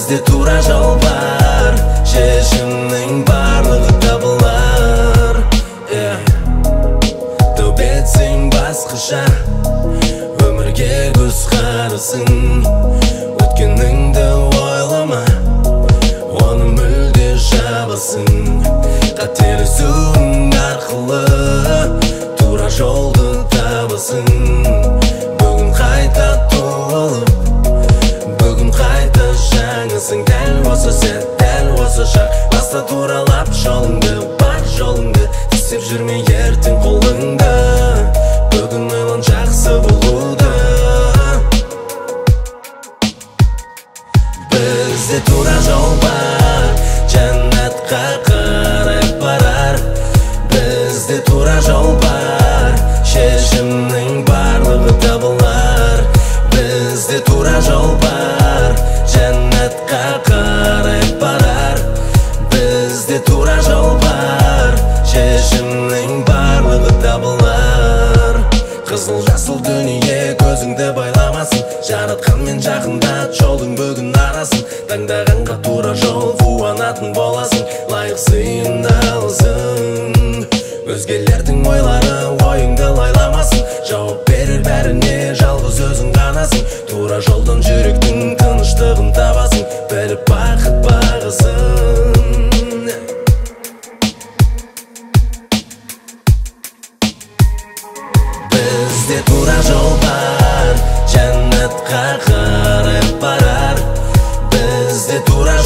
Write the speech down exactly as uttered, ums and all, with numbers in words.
Bizde тура жол бар, шешімнің барлығы табылар. Төбетсең басқаша, өмірге көз қарасың. Өткеніңді ойлама, оны мүлде жабасың. Қателесуің арқылы тура жолды табасың. Бүгін қайта туылып, бүгін қайта жаңасың. Дәл осы сәт, дәл осы шақ, баста туралап жолыңды, бар жолыңды. Тістеп жүрме ертең қолыңды, бүгін ойлан жақсы болуды. Бізде тура жол бар, жәннатқа қарай барар. Бізде тура жол бар, шешімнің барлығы табылар. Бізде тура жол бар, жәннатқа қарай барар. Бізде тура жол бар, шешімнің барлығы табылар. Қызыл жасыл дүние көзіңді байламасын, жаратқанмен жақындат жолың бүгін арасын. Таңдағанға тура жол қуанатын боласың, лайық сыйындалысың. Өзгелердің ойлары ойыңды лайламасын, жауап берер бәріне жалғыз өзің ғанасың. Тура жолдан жүректің тыныштығын табасың, біліп бақыт бағасын. Бізде тура жол бар, жәннатқа қарай барар. Бізде тура